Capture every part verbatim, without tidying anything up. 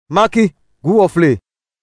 Maki gu ofle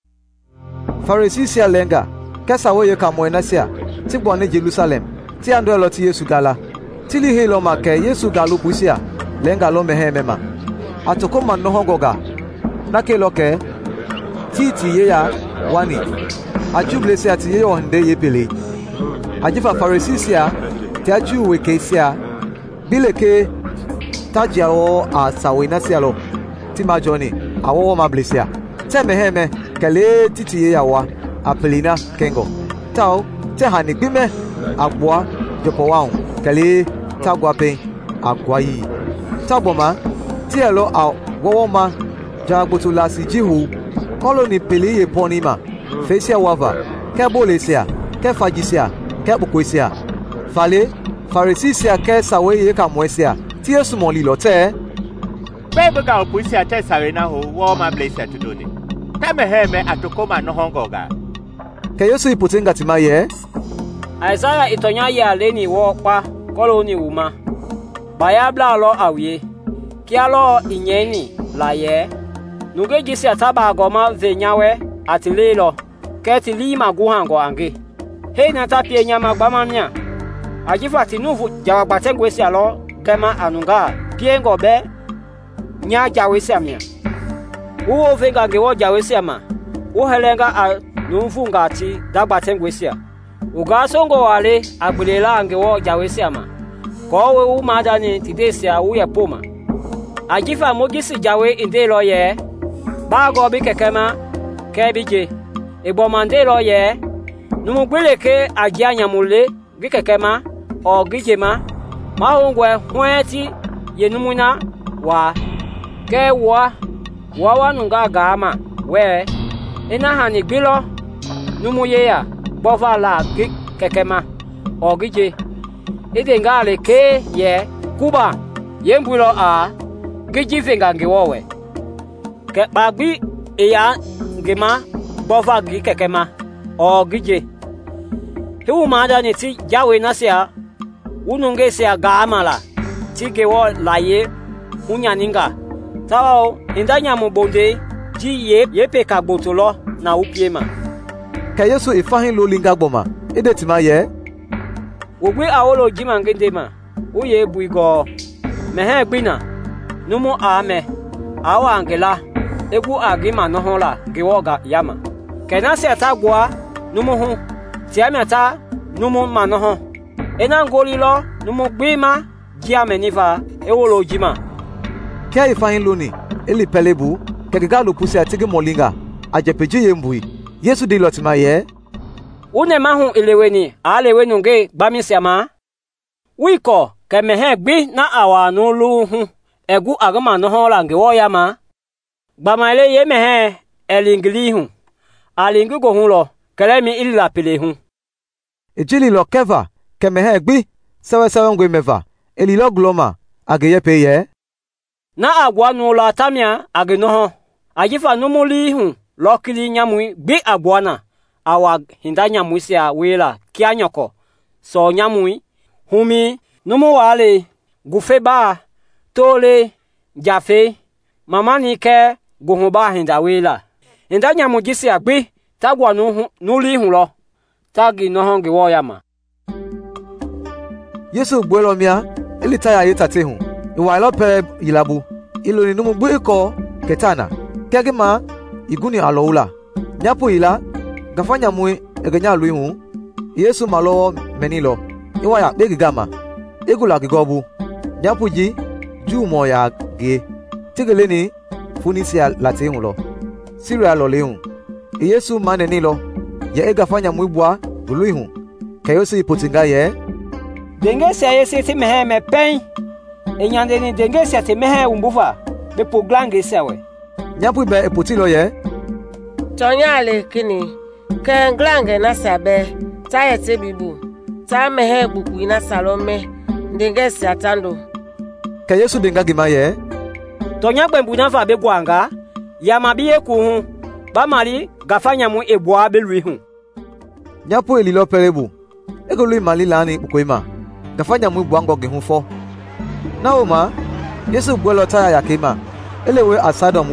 Pharisee sia lenga kesa wo ye ka mo enasia ti gbo ni Jerusalem ti ando lo ti Yesu gala ti li he lo ma ke Yesu galu busia lenga lo mehe mema atoko man no hongoga na ke lo ke ti ti ye ya wani ajuble sia ti ye onde ye pele ajifa Pharisee sia ti aju we ke sia bileke tajia o asawe na sia lo ti ma joni awo ma blesia te meheme kele titi ye yawa apelina kengo tao te hani gbime agboa jopo wa kele tagwa pe agwa yi tagboma ti elo a wowo ma jagboto lasi jihu koloni pele ye ponima fesia wava ke bolesia ke fagisia ke bukoisia fale Pharisee sia ke sawe ye ka moesia ti Yesu mo li lo te Bebe ga opusi ate sare na ho wo ma blesa tudoni. Tame heme atokoma no hongoga. Ke Yesu iputenga timaye. Isaiah itonya ya leni wo pa koloni uma. Bayabla lo awie. Kialo inyeni la ye. Nuge jisi ataba goma venyawe atilelo. Keti lima guhango ange. He na tapie nyama gbamanya. Ajifa tinuvu jawagbatengwesi alo kema anunga piengo be nya jawesi amia uwo venga ngewo jawesi ama wo helenga a numfunga ti dagbatengwesi a uga songo wale agbelela ngewo jawesi ama ko we u madani tidesia u ye poma ajifa mogisi jawe indelo ye bago bi kekema kebije ebomandelo ye numugbeleke ajianya mule bi kekema o gijema mahongwe hweti yenumuna wa ke wa wa wanunga gama we ina hani gbilo numuye ya bova la kekema ogije ide ngale ke ye kuba yembulo a giji finga ngiwowe ke bagbi eya ngema bova gi kekema ogije hu mada ni ti jawe nasia ununge sia gama la tigewo laye unyaninga tao indanya mubonde ji ye yepe kagbotolo na upiema ke Yesu ifahin lo linga gboma ede ti ma ye ogbe awolo jima ngendema uye buigo mehe gbina numu ame awa angela egu agima no hola gewoga yama kenasi atagwa numu hu tiameta numu manoho enangolilo numu gbima jiameniva ewolo jima Kia ifahin loni eli pelebu kegega lo pusi atigi molinga ajepeje yembui Yesu de lotima ye une mahu eleweni alewenu nge gbamisiama wiko kemehe gbi na awa nulu hu egu agama no hola nge woyama gbamaile ye mehe elingli hu alingi go hu lo kelemi illa pele hu ejili lo keva kemehe gbi sewe sewe ngwe meva eli lo gloma ageye pe ye na agwa n'ụlọ tamia aginoho ajifa numuli hu lokili nyamui gbi agwana awa hinda nyamui sia wela kianyoko so nyamui humi numu wale gufeba tole jafe mamani ke guhuba hinda wela hinda nyamu jisi agbi tagwa nu nuli hu lo tagi noho ngewo yama Yesu gbelo mia elita ya yetate hu iwa ilope yilabu ilo ni numu gbe ko ketana kegema iguni aloula nyapo ila gafanya mu egenya lu ihu Yesu malo menilo iwa ya begigama egula gigobu nyapo ji ju mo ya ge tigele ni funisia lati hu lo siria lo lehu Yesu manenilo ya egafanya mu ibwa gulu ihu kayosi ipotinga ye denge se yesi ti meheme pen enyande ni denge se ti mehe umbufa be poglange sewe nyapu be epotilo ye tonyale kini ke nglange na sabe tayete bibu ta mehe buku na salome denge se atando ke Yesu denga gima ye tonya gbembu na fa be gwanga ya mabiye ku hu ba mari gafanya mu ebwa be lui hu nyapu elilo perebu egolu imali lani bukoima gafanya mu bwango ge hu fo Naoma Yesu gwelo taya yakema elewe asadom we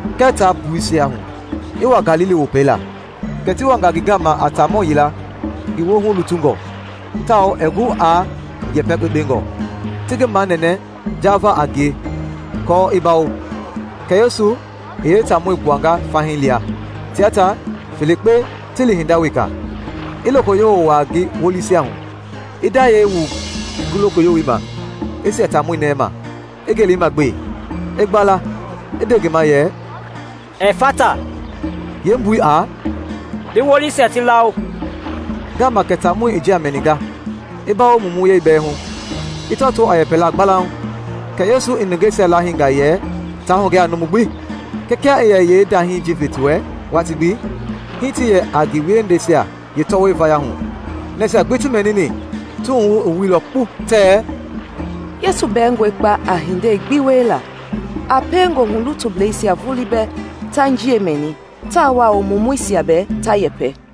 keta buisia hu iwa Galili opela keti wanga gigama atamo yila iwo hu lutungo tao egu a yepepe bengo tige manene java age ko ibao kayosu ye tamu ibuanga fahinlia tiata Filipe tili hindawika iloko yo wagi wolisi ahun idaye wu guloko yo wiba esi atamu inema egeli magbe egbala edege maye e fata yembui a de wolisi atilao gama ketamu ije ameniga iba o mumu ye ibe hu itoto ayepela agbala hu kayesu inugese la hinga ye tahu ge anumugbi keke eye ye dahin jifetwe watibi hiti ye agiwe ndesia ye towe vaya hu nese agbetu menini tu hu owilo pu te Yesu bengo ikpa ahinde igbiwela apengo hulutu blesia vulibe tanjie meni tawa omumuisi abe tayepe